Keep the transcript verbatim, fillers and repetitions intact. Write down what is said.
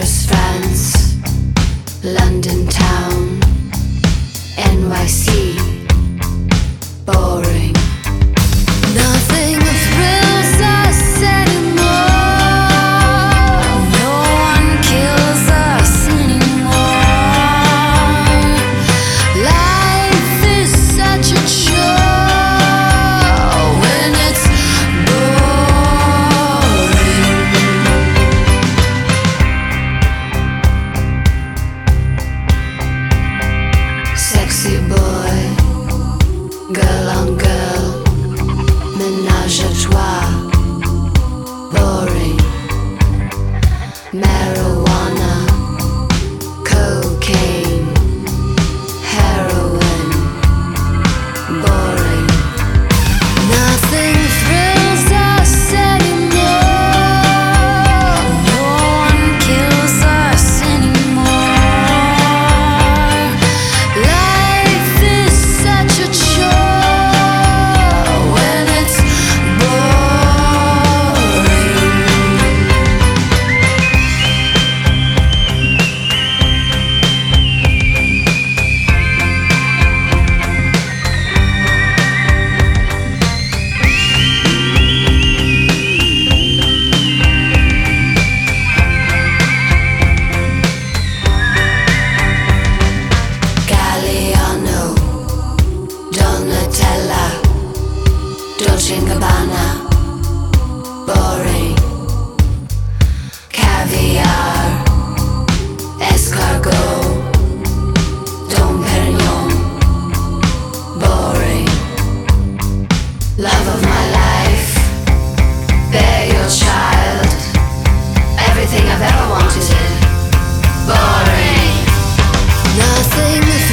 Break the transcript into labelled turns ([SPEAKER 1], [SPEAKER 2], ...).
[SPEAKER 1] Paris, France, London town, N Y C, boring. Nothing thrills us anymore. No one kills us anymore. Life is such a chore when it's boring. Sexy boy, girl on girl, ménage à trois, boring. Marijuana, cocaine, heroin, boring. Nothing thrills us anymore. No one kills us anymore. Life is such a chore when it's boring. Galliano, Donatella, Dolce and Gabbana, boring. Caviar, escargot, Dom Perignon, boring. Love of my life, bear your child, everything I've ever wanted, boring. Nothing